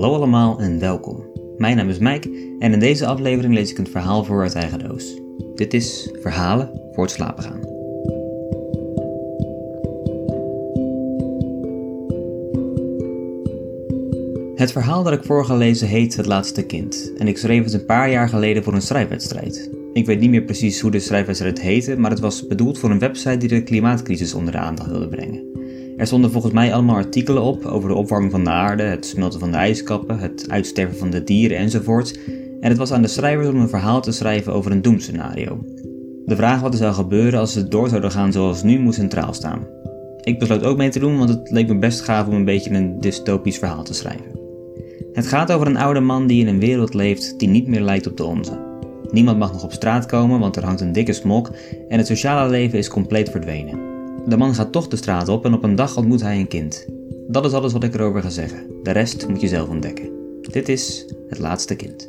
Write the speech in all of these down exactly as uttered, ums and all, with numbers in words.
Hallo allemaal en welkom. Mijn naam is Mike en in deze aflevering lees ik een verhaal voor uit eigen doos. Dit is Verhalen voor het slapen gaan. Het verhaal dat ik voor ga lezen heet Het Laatste Kind en ik schreef het een paar jaar geleden voor een schrijfwedstrijd. Ik weet niet meer precies hoe de schrijfwedstrijd heette, maar het was bedoeld voor een website die de klimaatcrisis onder de aandacht wilde brengen. Er stonden volgens mij allemaal artikelen op over de opwarming van de aarde, het smelten van de ijskappen, het uitsterven van de dieren enzovoort. En het was aan de schrijvers om een verhaal te schrijven over een doemscenario. De vraag wat er zou gebeuren als ze door zouden gaan zoals nu moest centraal staan. Ik besloot ook mee te doen, want het leek me best gaaf om een beetje een dystopisch verhaal te schrijven. Het gaat over een oude man die in een wereld leeft die niet meer lijkt op de onze. Niemand mag nog op straat komen, want er hangt een dikke smog en het sociale leven is compleet verdwenen. De man gaat toch de straat op en op een dag ontmoet hij een kind. Dat is alles wat ik erover ga zeggen. De rest moet je zelf ontdekken. Dit is Het Laatste Kind.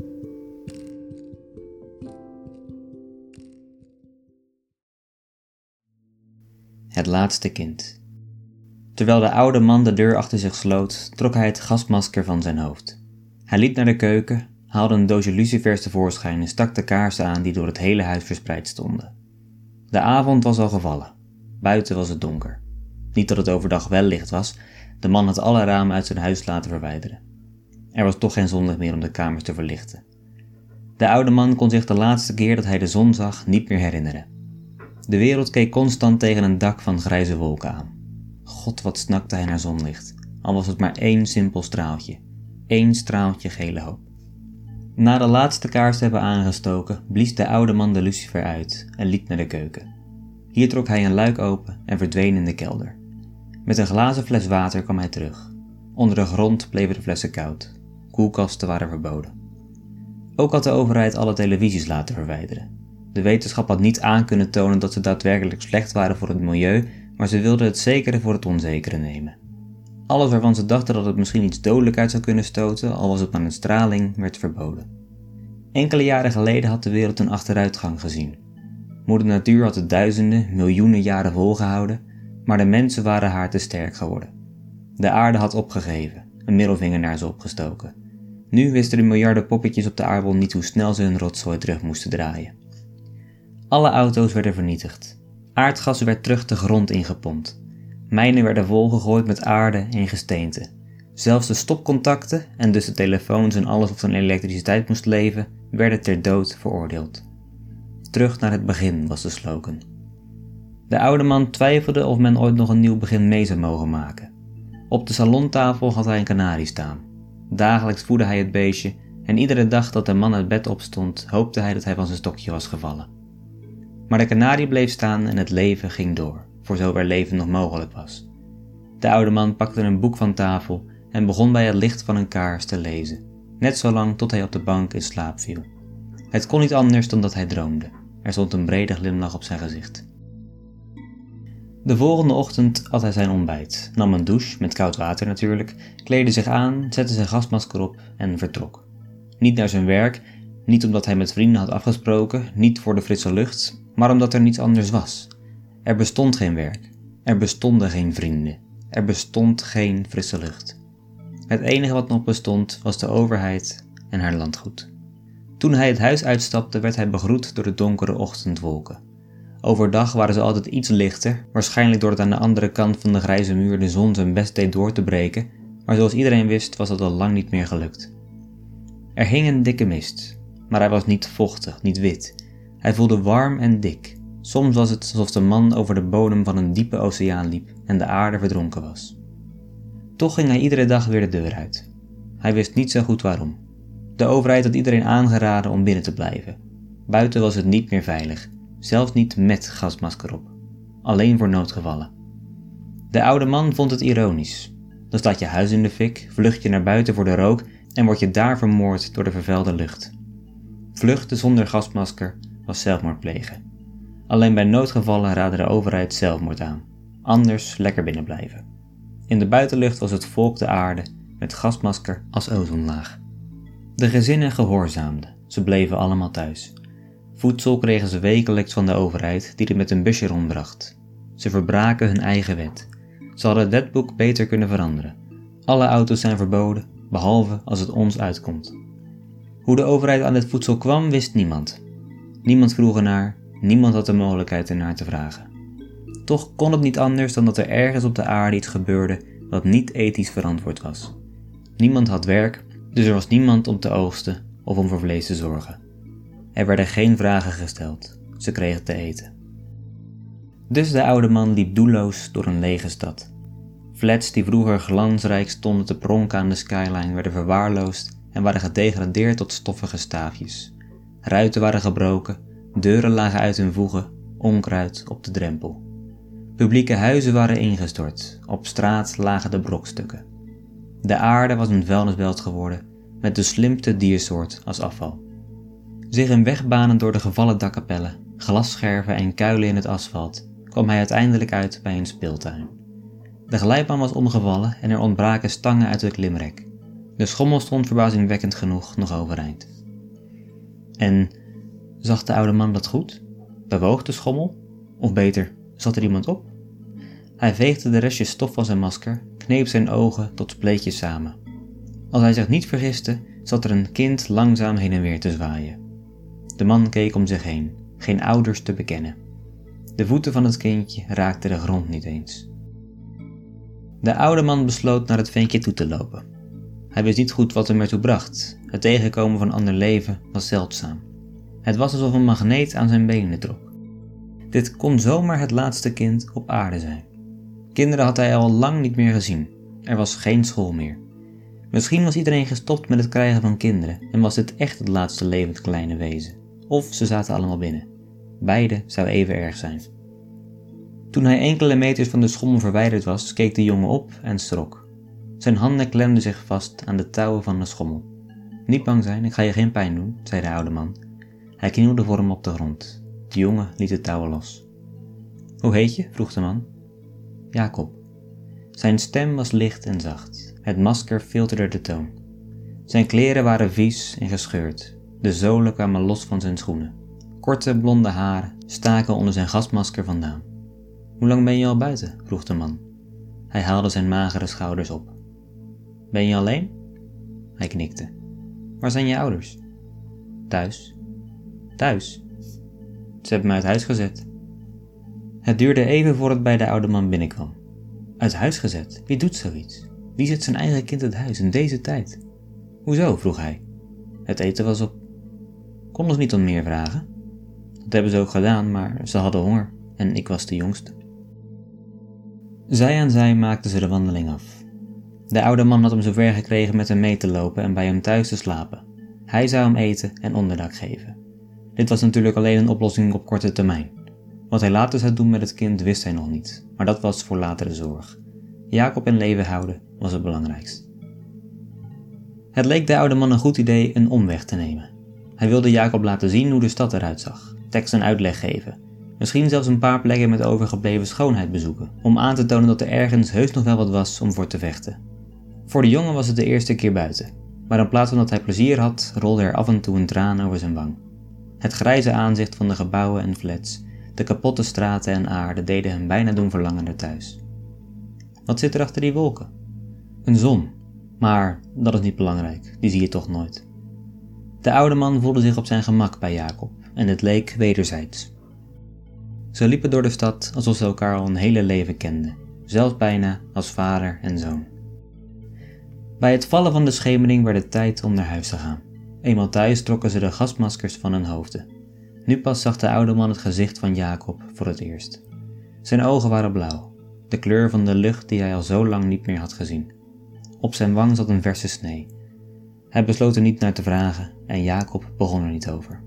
Het laatste kind. Terwijl de oude man de deur achter zich sloot, trok hij het gasmasker van zijn hoofd. Hij liep naar de keuken, haalde een doosje lucifers tevoorschijn en stak de kaarsen aan die door het hele huis verspreid stonden. De avond was al gevallen. Buiten was het donker. Niet dat het overdag wel licht was, de man had alle ramen uit zijn huis laten verwijderen. Er was toch geen zonlicht meer om de kamers te verlichten. De oude man kon zich de laatste keer dat hij de zon zag niet meer herinneren. De wereld keek constant tegen een dak van grijze wolken aan. God, wat snakte hij naar zonlicht, al was het maar één simpel straaltje. Eén straaltje gele hoop. Na de laatste kaars te hebben aangestoken, blies de oude man de lucifer uit en liep naar de keuken. Hier trok hij een luik open en verdween in de kelder. Met een glazen fles water kwam hij terug. Onder de grond bleven de flessen koud. Koelkasten waren verboden. Ook had de overheid alle televisies laten verwijderen. De wetenschap had niet aan kunnen tonen dat ze daadwerkelijk slecht waren voor het milieu, maar ze wilden het zekere voor het onzekere nemen. Alles waarvan ze dachten dat het misschien iets dodelijk uit zou kunnen stoten, al was het maar een straling, werd verboden. Enkele jaren geleden had de wereld een achteruitgang gezien. Moeder Natuur had het duizenden, miljoenen jaren volgehouden, maar de mensen waren haar te sterk geworden. De aarde had opgegeven, een middelvinger naar ze opgestoken. Nu wisten de miljarden poppetjes op de aardbol niet hoe snel ze hun rotzooi terug moesten draaien. Alle auto's werden vernietigd. Aardgas werd terug de grond ingepompt. Mijnen werden volgegooid met aarde en gesteente. Zelfs de stopcontacten, en dus de telefoons en alles wat van elektriciteit moest leven, werden ter dood veroordeeld. Terug naar het begin was de slogan. De oude man twijfelde of men ooit nog een nieuw begin mee zou mogen maken. Op de salontafel had hij een kanarie staan. Dagelijks voedde hij het beestje en iedere dag dat de man uit bed opstond, hoopte hij dat hij van zijn stokje was gevallen. Maar de kanarie bleef staan en het leven ging door, voor zover leven nog mogelijk was. De oude man pakte een boek van tafel en begon bij het licht van een kaars te lezen, net zolang tot hij op de bank in slaap viel. Het kon niet anders dan dat hij droomde. Er stond een brede glimlach op zijn gezicht. De volgende ochtend at hij zijn ontbijt, nam een douche, met koud water natuurlijk, kleedde zich aan, zette zijn gasmasker op en vertrok. Niet naar zijn werk, niet omdat hij met vrienden had afgesproken, niet voor de frisse lucht, maar omdat er niets anders was. Er bestond geen werk, er bestonden geen vrienden, er bestond geen frisse lucht. Het enige wat nog bestond was de overheid en haar landgoed. Toen hij het huis uitstapte werd hij begroet door de donkere ochtendwolken. Overdag waren ze altijd iets lichter, waarschijnlijk doordat aan de andere kant van de grijze muur de zon zijn best deed door te breken, maar zoals iedereen wist was dat al lang niet meer gelukt. Er hing een dikke mist, maar hij was niet vochtig, niet wit. Hij voelde warm en dik. Soms was het alsof de man over de bodem van een diepe oceaan liep en de aarde verdronken was. Toch ging hij iedere dag weer de deur uit. Hij wist niet zo goed waarom. De overheid had iedereen aangeraden om binnen te blijven. Buiten was het niet meer veilig, zelfs niet met gasmasker op. Alleen voor noodgevallen. De oude man vond het ironisch. Dan staat je huis in de fik, vlucht je naar buiten voor de rook en word je daar vermoord door de vervuilde lucht. Vluchten zonder gasmasker was zelfmoord plegen. Alleen bij noodgevallen raadde de overheid zelfmoord aan. Anders lekker binnen blijven. In de buitenlucht was het volk de aarde met gasmasker als ozonlaag. De gezinnen gehoorzaamden, ze bleven allemaal thuis. Voedsel kregen ze wekelijks van de overheid die het met een busje rondbracht. Ze verbraken hun eigen wet. Ze hadden het wetboek beter kunnen veranderen. Alle auto's zijn verboden, behalve als het ons uitkomt. Hoe de overheid aan dit voedsel kwam, wist niemand. Niemand vroeg ernaar, niemand had de mogelijkheid ernaar te vragen. Toch kon het niet anders dan dat er ergens op de aarde iets gebeurde wat niet ethisch verantwoord was. Niemand had werk, dus er was niemand om te oogsten of om voor vlees te zorgen. Er werden geen vragen gesteld, ze kregen te eten. Dus de oude man liep doelloos door een lege stad. Flats die vroeger glansrijk stonden te pronken aan de skyline werden verwaarloosd en waren gedegradeerd tot stoffige staafjes. Ruiten waren gebroken, deuren lagen uit hun voegen, onkruid op de drempel. Publieke huizen waren ingestort, op straat lagen de brokstukken. De aarde was een vuilnisbelt geworden, met de slimmste diersoort als afval. Zich een weg banend door de gevallen dakkapellen, glasscherven en kuilen in het asfalt, kwam hij uiteindelijk uit bij een speeltuin. De glijbaan was omgevallen en er ontbraken stangen uit het klimrek. De schommel stond verbazingwekkend genoeg nog overeind. En zag de oude man dat goed? Bewoog de schommel? Of beter, zat er iemand op? Hij veegde de restjes stof van zijn masker, kneep zijn ogen tot spleetjes samen. Als hij zich niet vergiste, zat er een kind langzaam heen en weer te zwaaien. De man keek om zich heen, geen ouders te bekennen. De voeten van het kindje raakten de grond niet eens. De oude man besloot naar het ventje toe te lopen. Hij wist niet goed wat hem ertoe bracht. Het tegenkomen van ander leven was zeldzaam. Het was alsof een magneet aan zijn benen trok. Dit kon zomaar het laatste kind op aarde zijn. Kinderen had hij al lang niet meer gezien. Er was geen school meer. Misschien was iedereen gestopt met het krijgen van kinderen en was dit echt het laatste levend kleine wezen. Of ze zaten allemaal binnen. Beide zou even erg zijn. Toen hij enkele meters van de schommel verwijderd was, keek de jongen op en schrok. Zijn handen klemden zich vast aan de touwen van de schommel. Niet bang zijn, ik ga je geen pijn doen, zei de oude man. Hij knielde voor hem op de grond. De jongen liet de touwen los. Hoe heet je? Vroeg de man. Jacob. Zijn stem was licht en zacht. Het masker filterde de toon. Zijn kleren waren vies en gescheurd. De zolen kwamen los van zijn schoenen. Korte blonde haren staken onder zijn gasmasker vandaan. Hoe lang ben je al buiten? Vroeg de man. Hij haalde zijn magere schouders op. Ben je alleen? Hij knikte. Waar zijn je ouders? Thuis. Thuis? Ze hebben me uit huis gezet. Het duurde even voor het bij de oude man binnenkwam. Uit huis gezet? Wie doet zoiets? Wie zet zijn eigen kind uit huis in deze tijd? Hoezo? Vroeg hij. Het eten was op. Konden ze niet om meer vragen? Dat hebben ze ook gedaan, maar ze hadden honger en ik was de jongste. Zij aan zij maakten ze de wandeling af. De oude man had hem zover gekregen met hem mee te lopen en bij hem thuis te slapen. Hij zou hem eten en onderdak geven. Dit was natuurlijk alleen een oplossing op korte termijn. Wat hij later zou doen met het kind wist hij nog niet, maar dat was voor latere zorg. Jacob in leven houden was het belangrijkst. Het leek de oude man een goed idee een omweg te nemen. Hij wilde Jacob laten zien hoe de stad eruit zag, tekst en uitleg geven. Misschien zelfs een paar plekken met overgebleven schoonheid bezoeken, om aan te tonen dat er ergens heus nog wel wat was om voor te vechten. Voor de jongen was het de eerste keer buiten, maar in plaats van dat hij plezier had, rolde er af en toe een traan over zijn wang. Het grijze aanzicht van de gebouwen en flats, de kapotte straten en aarde deden hem bijna doen verlangen naar thuis. Wat zit er achter die wolken? Een zon, maar dat is niet belangrijk, die zie je toch nooit. De oude man voelde zich op zijn gemak bij Jacob en het leek wederzijds. Ze liepen door de stad alsof ze elkaar al een hele leven kenden, zelfs bijna als vader en zoon. Bij het vallen van de schemering werd het tijd om naar huis te gaan. Eenmaal thuis trokken ze de gasmaskers van hun hoofden. Nu pas zag de oude man het gezicht van Jacob voor het eerst. Zijn ogen waren blauw, de kleur van de lucht die hij al zo lang niet meer had gezien. Op zijn wang zat een verse snee. Hij besloot er niet naar te vragen en Jacob begon er niet over.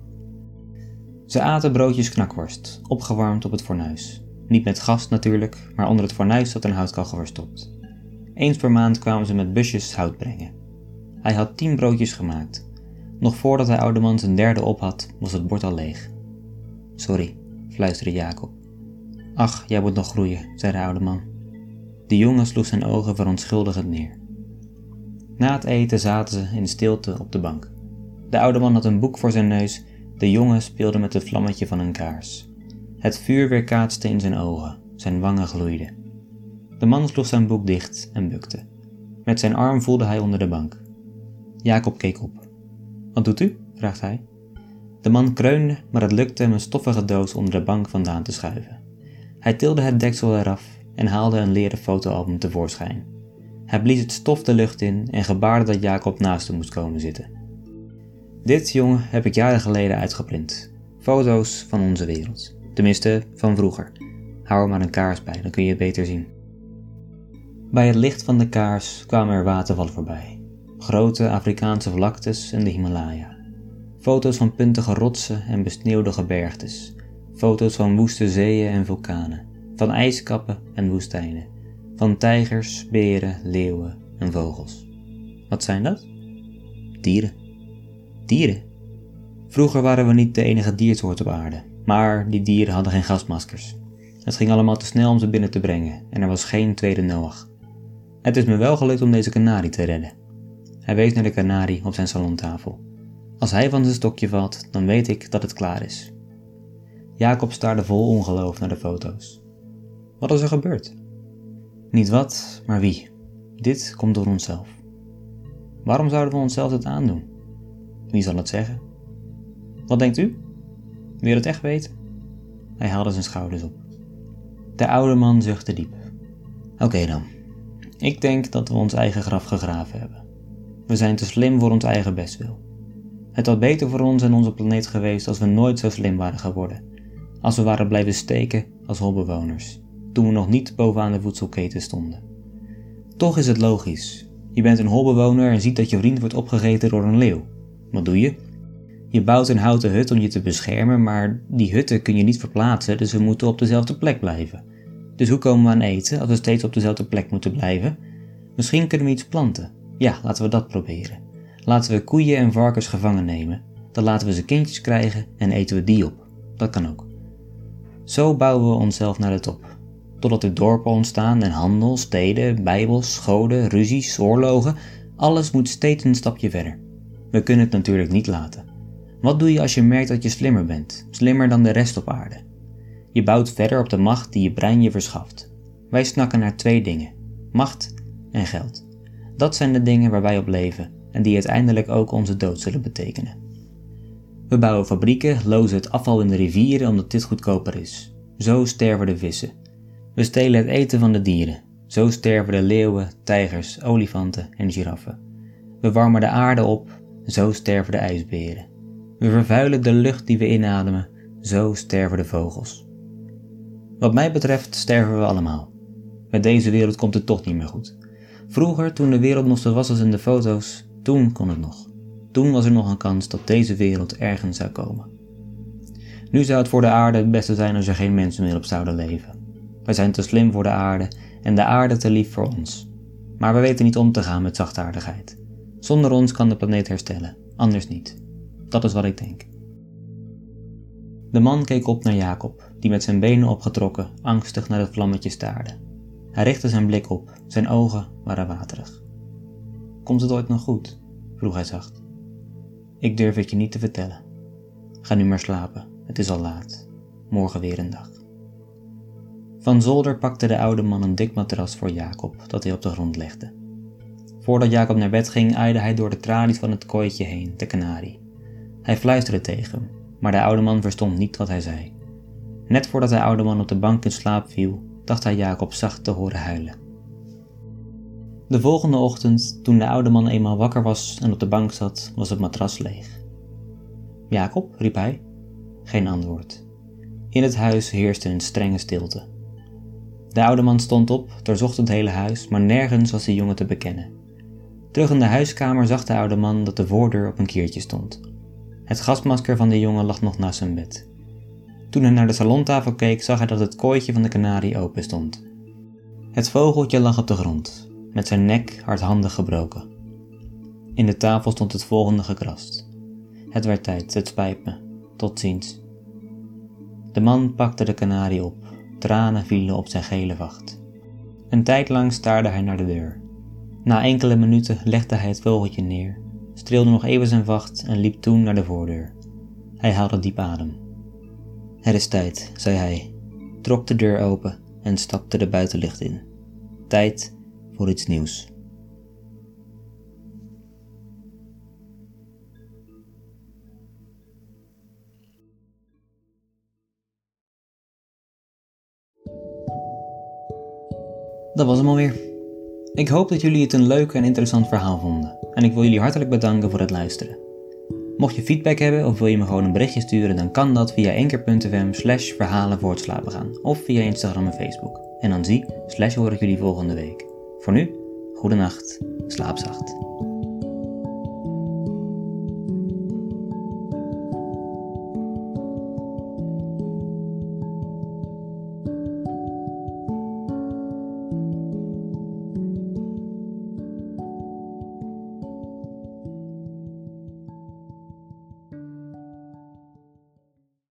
Ze aten broodjes knakworst, opgewarmd op het fornuis. Niet met gas natuurlijk, maar onder het fornuis zat een houtkachel verstopt. Eens per maand kwamen ze met busjes hout brengen. Hij had tien broodjes gemaakt. Nog voordat de oude man zijn derde op had, was het bord al leeg. Sorry, fluisterde Jacob. Ach, jij moet nog groeien, zei de oude man. De jongen sloeg zijn ogen verontschuldigend neer. Na het eten zaten ze in stilte op de bank. De oude man had een boek voor zijn neus, de jongen speelde met het vlammetje van een kaars. Het vuur weerkaatste in zijn ogen, zijn wangen gloeiden. De man sloeg zijn boek dicht en bukte. Met zijn arm voelde hij onder de bank. Jacob keek op. Wat doet u? Vraagt hij. De man kreunde, maar het lukte hem een stoffige doos onder de bank vandaan te schuiven. Hij tilde het deksel eraf en haalde een leren fotoalbum tevoorschijn. Hij blies het stof de lucht in en gebaarde dat Jacob naast hem moest komen zitten. Dit, jongen, heb ik jaren geleden uitgeprint. Foto's van onze wereld. Tenminste, van vroeger. Hou er maar een kaars bij, dan kun je het beter zien. Bij het licht van de kaars kwamen er watervallen voorbij. Grote Afrikaanse vlaktes en de Himalaya. Foto's van puntige rotsen en besneeuwde gebergtes. Foto's van woeste zeeën en vulkanen. Van ijskappen en woestijnen. Van tijgers, beren, leeuwen en vogels. Wat zijn dat? Dieren. Dieren? Vroeger waren we niet de enige diersoort op aarde, maar die dieren hadden geen gasmaskers. Het ging allemaal te snel om ze binnen te brengen en er was geen tweede Noach. Het is me wel gelukt om deze kanarie te redden. Hij wees naar de kanarie op zijn salontafel. Als hij van zijn stokje valt, dan weet ik dat het klaar is. Jacob staarde vol ongeloof naar de foto's. Wat is er gebeurd? Niet wat, maar wie. Dit komt door onszelf. Waarom zouden we onszelf dit aandoen? Wie zal het zeggen? Wat denkt u? Wil je het echt weten? Hij haalde zijn schouders op. De oude man zuchtte diep. Oké okay dan. Ik denk dat we ons eigen graf gegraven hebben. We zijn te slim voor ons eigen bestwil. Het had beter voor ons en onze planeet geweest als we nooit zo slim waren geworden. Als we waren blijven steken als holbewoners, toen we nog niet bovenaan de voedselketen stonden. Toch is het logisch. Je bent een holbewoner en ziet dat je vriend wordt opgegeten door een leeuw. Wat doe je? Je bouwt een houten hut om je te beschermen, maar die hutten kun je niet verplaatsen, dus we moeten op dezelfde plek blijven. Dus hoe komen we aan eten als we steeds op dezelfde plek moeten blijven? Misschien kunnen we iets planten. Ja, laten we dat proberen. Laten we koeien en varkens gevangen nemen, dan laten we ze kindjes krijgen en eten we die op. Dat kan ook. Zo bouwen we onszelf naar de top. Totdat er dorpen ontstaan en handel, steden, bijbels, goden, ruzies, oorlogen. Alles moet steeds een stapje verder. We kunnen het natuurlijk niet laten. Wat doe je als je merkt dat je slimmer bent, slimmer dan de rest op aarde? Je bouwt verder op de macht die je brein je verschaft. Wij snakken naar twee dingen, macht en geld. Dat zijn de dingen waar wij op leven en die uiteindelijk ook onze dood zullen betekenen. We bouwen fabrieken, lozen het afval in de rivieren omdat dit goedkoper is. Zo sterven de vissen. We stelen het eten van de dieren. Zo sterven de leeuwen, tijgers, olifanten en giraffen. We warmen de aarde op. Zo sterven de ijsberen. We vervuilen de lucht die we inademen. Zo sterven de vogels. Wat mij betreft sterven we allemaal. Met deze wereld komt het toch niet meer goed. Vroeger, toen de wereld nog zo was als in de foto's, toen kon het nog. Toen was er nog een kans dat deze wereld ergens zou komen. Nu zou het voor de aarde het beste zijn als er geen mensen meer op zouden leven. Wij zijn te slim voor de aarde en de aarde te lief voor ons. Maar we weten niet om te gaan met zachtaardigheid. Zonder ons kan de planeet herstellen, anders niet. Dat is wat ik denk. De man keek op naar Jacob, die met zijn benen opgetrokken angstig naar het vlammetje staarde. Hij richtte zijn blik op, zijn ogen waren waterig. Komt het ooit nog goed? Vroeg hij zacht. Ik durf het je niet te vertellen. Ga nu maar slapen, het is al laat. Morgen weer een dag. Van zolder pakte de oude man een dik matras voor Jacob, dat hij op de grond legde. Voordat Jacob naar bed ging, aaide hij door de tralies van het kooitje heen, de kanarie. Hij fluisterde tegen hem, maar de oude man verstond niet wat hij zei. Net voordat de oude man op de bank in slaap viel, dacht hij Jacob zacht te horen huilen. De volgende ochtend, toen de oude man eenmaal wakker was en op de bank zat, was het matras leeg. Jacob, riep hij. Geen antwoord. In het huis heerste een strenge stilte. De oude man stond op, doorzocht het hele huis, maar nergens was de jongen te bekennen. Terug in de huiskamer zag de oude man dat de voordeur op een kiertje stond. Het gasmasker van de jongen lag nog naast zijn bed. Toen hij naar de salontafel keek, zag hij dat het kooitje van de kanarie open stond. Het vogeltje lag op de grond, met zijn nek hardhandig gebroken. In de tafel stond het volgende gekrast. Het werd tijd, het spijt me. Tot ziens. De man pakte de kanarie op. Tranen vielen op zijn gele vacht. Een tijd lang staarde hij naar de deur. Na enkele minuten legde hij het vogeltje neer, streelde nog even zijn vacht en liep toen naar de voordeur. Hij haalde diep adem. Het is tijd, zei hij, trok de deur open en stapte de buitenlucht in. Tijd voor iets nieuws. Dat was hem alweer. Ik hoop dat jullie het een leuk en interessant verhaal vonden. En ik wil jullie hartelijk bedanken voor het luisteren. Mocht je feedback hebben of wil je me gewoon een berichtje sturen, dan kan dat via anchor.fm slash verhalen voor het slapen gaan. Of via Instagram en Facebook. En dan zie slash hoor ik jullie volgende week. Voor nu, goedenacht, slaap zacht.